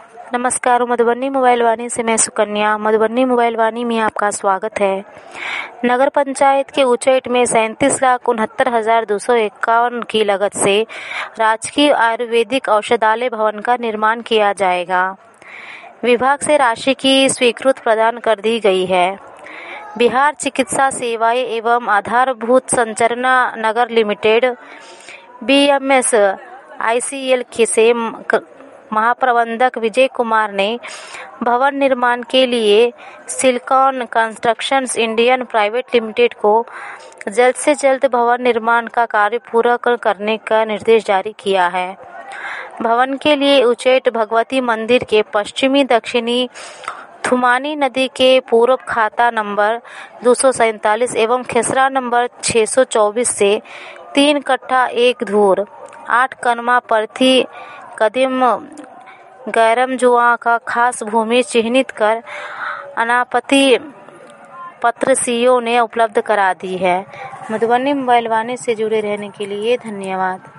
नमस्कार, मधुबनी मोबाइल वाणी से मैं सुकन्या। मधुबनी मोबाइल वाणी में आपका स्वागत है। नगर पंचायत के उचैठ में 37,69,251 की लागत से राजकीय आयुर्वेदिक औषधालय भवन का निर्माण किया जाएगा। विभाग से राशि की स्वीकृति प्रदान कर दी गई है। बिहार चिकित्सा सेवाएं एवं आधारभूत संरचना नगर लिमिटेड BMSICL से महाप्रबंधक विजय कुमार ने भवन निर्माण के लिए silicon constructions Indian private limited को जल्द से जल्द भवन निर्माण का कार्य पूरा करने का निर्देश जारी किया है। भवन के लिए उचैठ भगवती मंदिर के पश्चिमी दक्षिणी थुमानी नदी के पूर्व खाता नंबर 247 एवं खेसरा नंबर 624 से 3 कट्ठा 1 धूर 8 कनमा प्रति कदम गैरमजुआ का खास भूमि चिन्हित कर अनापत्ति पत्र सीओ ने उपलब्ध करा दी है। मधुबनी मोबाइल वाणी से जुड़े रहने के लिए धन्यवाद।